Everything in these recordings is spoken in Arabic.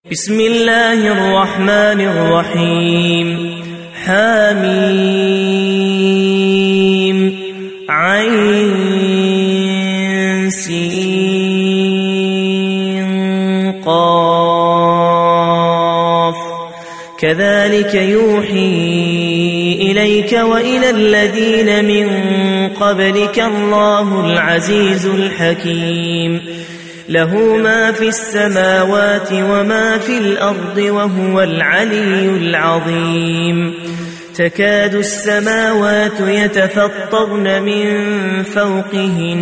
بسم الله الرحمن الرحيم حميم عين سين قاف كذلك يوحي إليك وإلى الذين من قبلك الله العزيز الحكيم له ما في السماوات وما في الأرض وهو العلي العظيم تكاد السماوات يتفطرن من فوقهن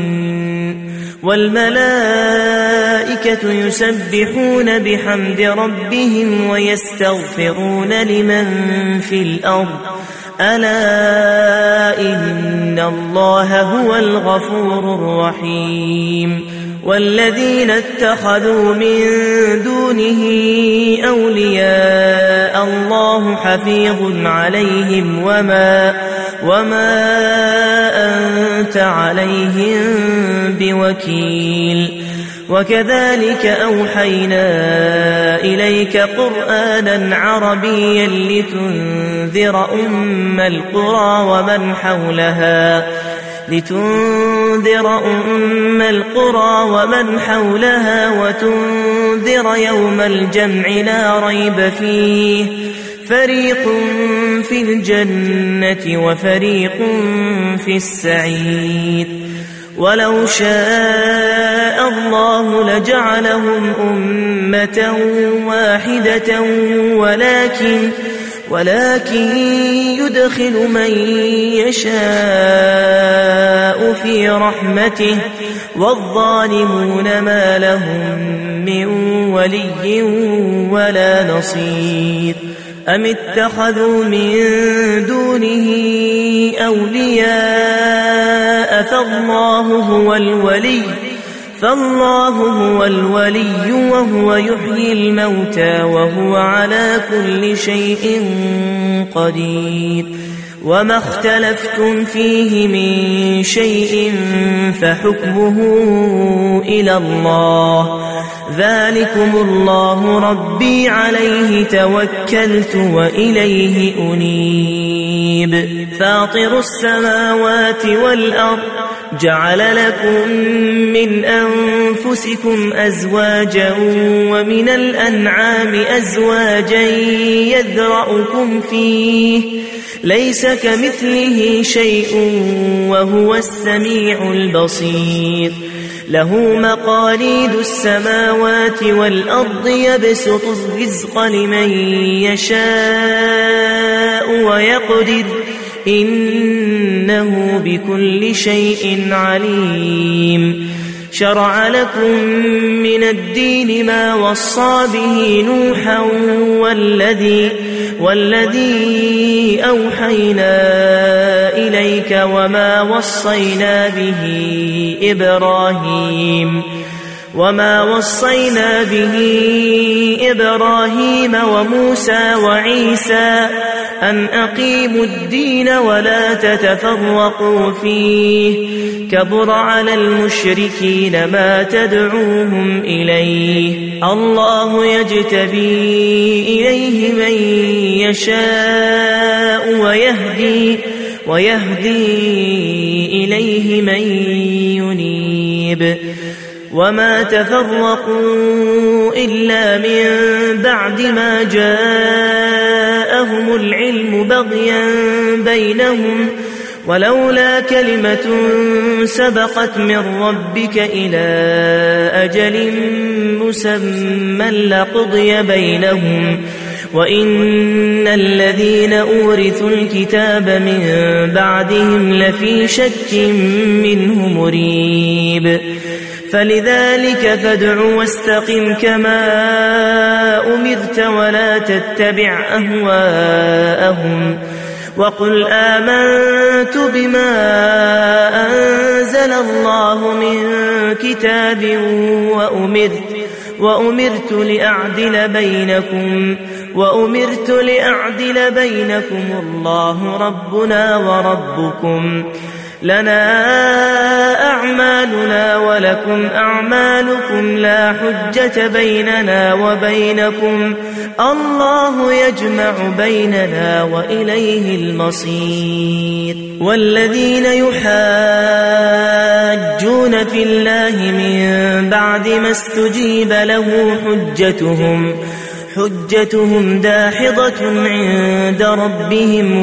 والملائكة يسبحون بحمد ربهم ويستغفرون لمن في الأرض ألا إن الله هو الغفور الرحيم والذين اتخذوا من دونه أولياء الله حفيظ عليهم وما أنت عليهم بوكيل وكذلك أوحينا إليك قرآنا عربيا لتنذر أم القرى ومن حولها وتنذر يوم الجمع لا ريب فيه فريق في الجنة وفريق في السعير ولو شاء الله لجعلهم أمة واحدة ولكن يدخل من يشاء في رحمته والظالمون ما لهم من ولي ولا نصير أم اتخذوا من دونه أولياء فالله هو الولي وهو يحيي الموتى وهو على كل شيء قدير وما اختلفتم فيه من شيء فحكمه إلى الله ذلكم الله ربي عليه توكلت وإليه أنيب فاطر السماوات والأرض جعل لكم من أنفسكم أزواجا ومن الأنعام أزواجا يذرأكم فيه ليس كمثله شيء وهو السميع البصير له مقاليد السماوات والأرض يبسط الرزق لمن يشاء ويقدر إنه بكل شيء عليم شرع لكم من الدين ما وصى به نوحا والذي أوحينا إليك وما وصينا به إبراهيم وموسى وعيسى أن أقيموا الدين ولا تتفرقوا فيه كبر على المشركين ما تدعوهم إليه الله يجتبي إليه من يشاء ويهدي إليه من ينيب وما تفرقوا إلا من بعد ما جاءهم العلم بغيا بينهم ولولا كلمة سبقت من ربك إلى أجل مسمى لقضي بينهم وإن الذين أورثوا الكتاب من بعدهم لفي شك منه مريب فلذلك فادع واستقم كما أمرت ولا تتبع أهواءهم وقل آمنت بما أنزل الله من كتاب وأمرت لأعدل بينكم الله ربنا وربكم لنا أعمالنا ولكم أعمالكم لا حجة بيننا وبينكم الله يجمع بيننا وإليه المصير والذين يحاجون في الله من بعد ما استجيب له حجتهم داحضة عند ربهم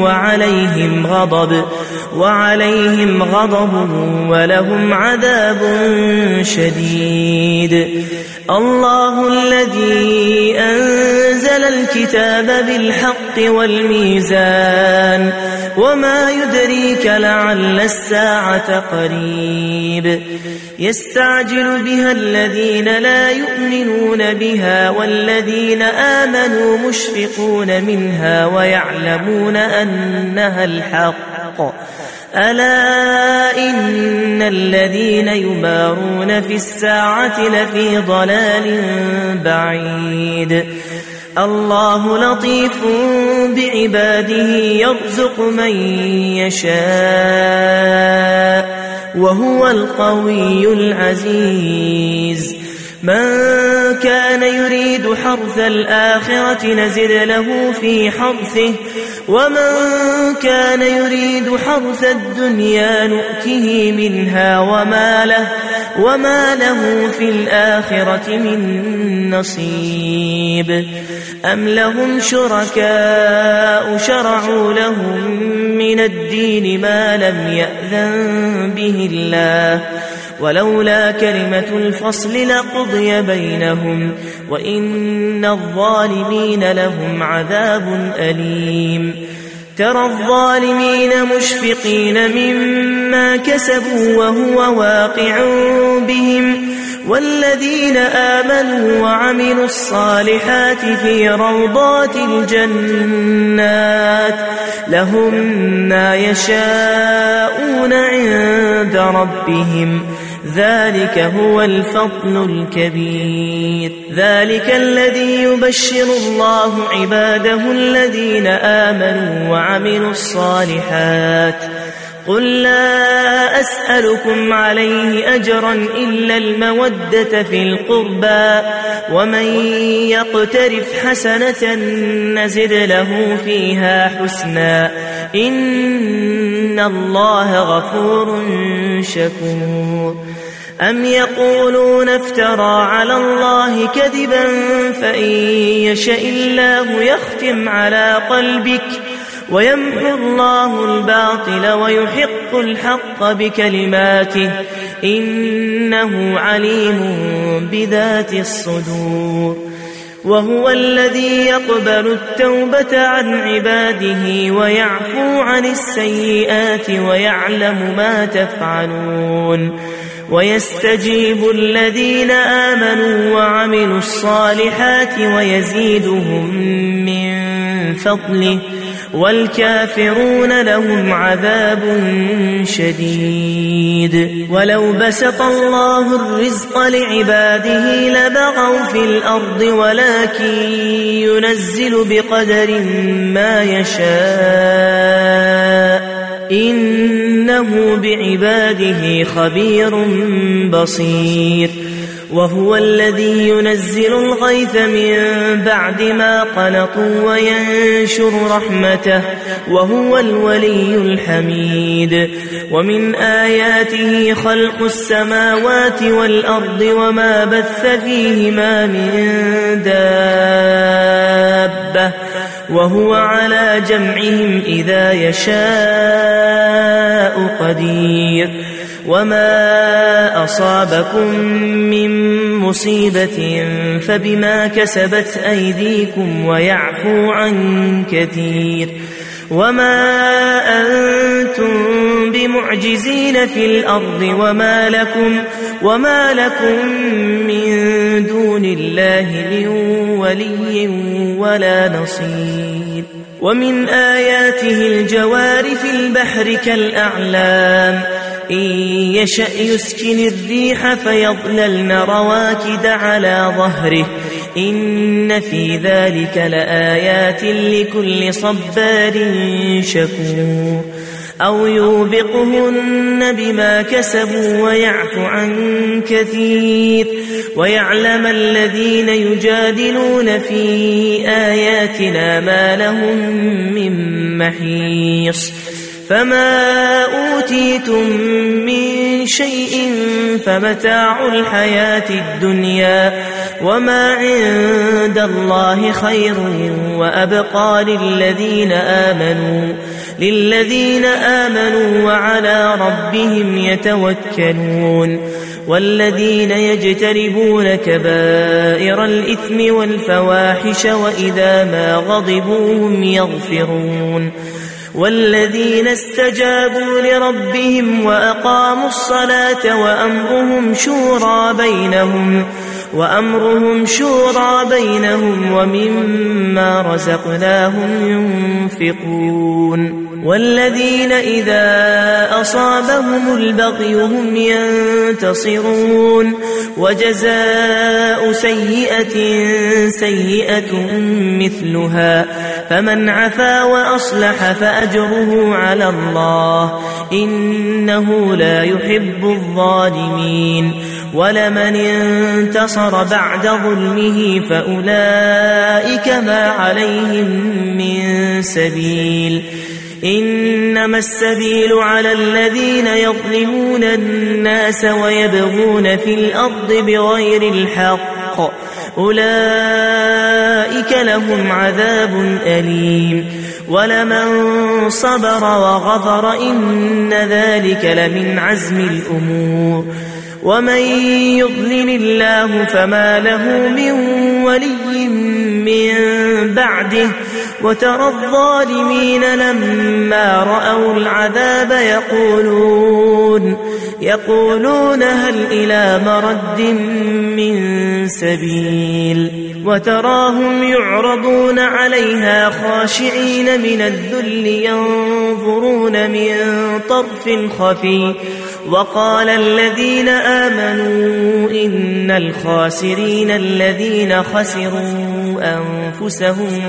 وعليهم غضب ولهم عذاب شديد الله الذي أنزل الكتاب بالحق والميزان وما يدريك لعل الساعة قريب يستعجل بها الذين لا يؤمنون بها والذين آمنوا مشفقون منها ويعلمون أنها الحق ألا إن الذين يمارون في الساعة لفي ضلال بعيد الله لطيف بعباده يرزق من يشاء وهو القوي العزيز من كان يريد حرث الآخرة نزد له في حرثه ومن كان يريد حرث الدنيا نؤته منها وما له في الآخرة من نصيب أم لهم شركاء شرعوا لهم من الدين ما لم يأذن به الله ولولا كلمة الفصل لقضي بينهم وإن الظالمين لهم عذاب أليم ترى الظالمين مشفقين مما كسبوا وهو واقع بهم والذين آمنوا وعملوا الصالحات في روضات الجنات لهم ما يشاءون عند ربهم ذلك هو الفضل الكبير ذلك الذي يبشر الله عباده الذين آمنوا وعملوا الصالحات قل لا أسألكم عليه أجرا إلا المودة في القربى ومن يقترف حسنة نزد له فيها حسنا إن الله غفور شكور أم يقولون افترى على الله كذبا فإن يشاء الله يختم على قلبك ويمحو الله الباطل ويحق الحق بكلماته إنه عليم بذات الصدور وهو الذي يقبل التوبة عن عباده ويعفو عن السيئات ويعلم ما تفعلون ويستجيب الذين آمنوا وعملوا الصالحات ويزيدهم من فضله والكافرون لهم عذاب شديد ولو بسط الله الرزق لعباده لبغوا في الأرض ولكن ينزل بقدر ما يشاء إنه بعباده خبير بصير وهو الذي ينزل الغيث من بعد ما قنطوا وينشر رحمته وهو الولي الحميد ومن آياته خلق السماوات والأرض وما بث فيهما من دابة وهو على جمعهم إذا يشاء قدير وما أصابكم من مصيبة فبما كسبت أيديكم ويعفو عن كثير وما أنتم بمعجزين في الأرض وما لكم من دون الله من ولي ولا نصير ومن آياته الجوار في البحر كالأعلام إن يشأ يسكن الريح فيظللن رواكد على ظهره إن في ذلك لآيات لكل صبار شكور أو يوبقهن بما كسبوا ويعفو عن كثير ويعلم الذين يجادلون في آياتنا ما لهم من محيص فما أوتيتم من شيء فمتاع الحياة الدنيا وما عند الله خير وأبقى للذين آمنوا وعلى ربهم يتوكلون والذين يجتنبون كبائر الإثم والفواحش وإذا ما غضبوا هم يغفرون والذين استجابوا لربهم وأقاموا الصلاة وأمرهم شورى بينهم ومما رزقناهم ينفقون والذين إذا أصابهم البغي هم ينتصرون وجزاء سيئة مثلها فمن عفا وأصلح فأجره على الله إنه لا يحب الظالمين ولمن انتصر بعد ظلمه فأولئك ما عليهم من سبيل إنما السبيل على الذين يظلمون الناس ويبغون في الأرض بغير الحق أولئك لهم عذاب أليم ولمن صبر وغفر إن ذلك لمن عزم الأمور ومن يضلل الله فما له من ولي من بعده وترى الظالمين لما رأوا العذاب يقولون هل إلى مرد من سبيل وتراهم يعرضون عليها خاشعين من الذل ينظرون من طرف خفي وقال الذين آمنوا إن الخاسرين الذين خسروا أنفسهم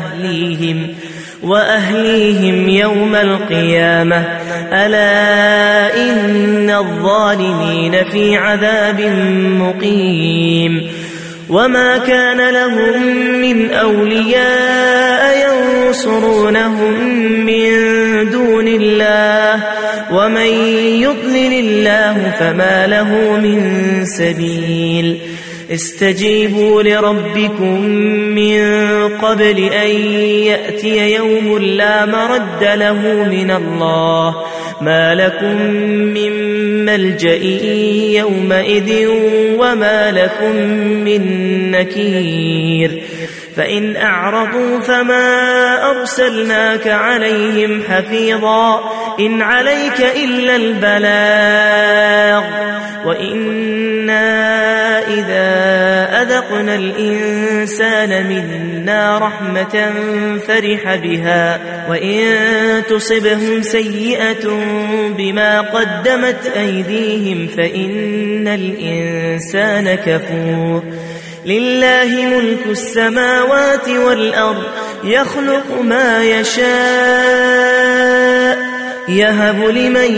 وأهليهم يوم القيامة ألا إن الظالمين في عذاب مقيم وما كان لهم من أولياء ينصرونهم من دون الله ومن يضلل الله فما له من سبيل استجيبوا لربكم من قبل أن يأتي يوم لا مرد له من الله ما لكم من ملجأ يومئذ وما لكم من نكير فإن أعرضوا فما أرسلناك عليهم حفيظا إن عليك إلا البلاغ وإنا إذا أذقنا الإنسان منا رحمة فرح بها وإن تصبهم سيئة بما قدمت أيديهم فإن الإنسان كفور لله ملك السماوات والأرض يخلق ما يشاء يهب لمن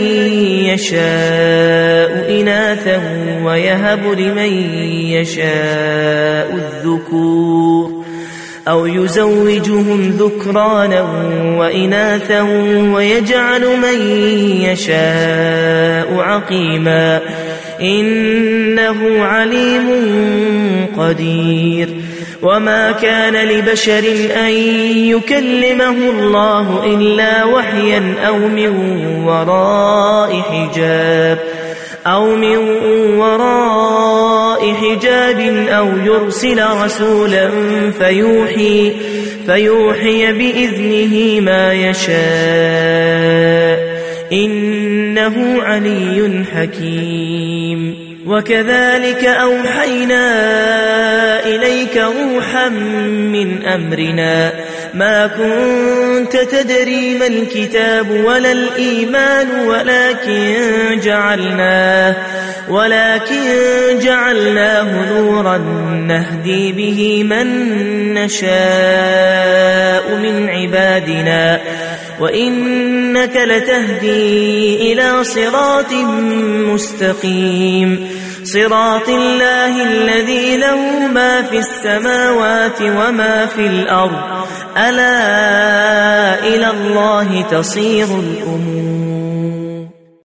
يشاء إناثا ويهب لمن يشاء الذكور أو يزوجهم ذكرانا وإناثا ويجعل من يشاء عقيما إنه عليم قدير وما كان لبشر أن يكلمه الله إلا وحيا أو من وراء حجاب أو يرسل رسولا فيوحي بإذنه ما يشاء إنه علي حكيم وكذلك أوحينا إليك روحا من أمرنا ما كنت تدري ما الكتاب ولا الإيمان ولكن جعلناه نورا نهدي به من نشاء من عبادنا وإنك لتهدي إلى صراط مستقيم صراط الله الذي له ما في السماوات وما في الأرض ألا إلى الله تصير الأمور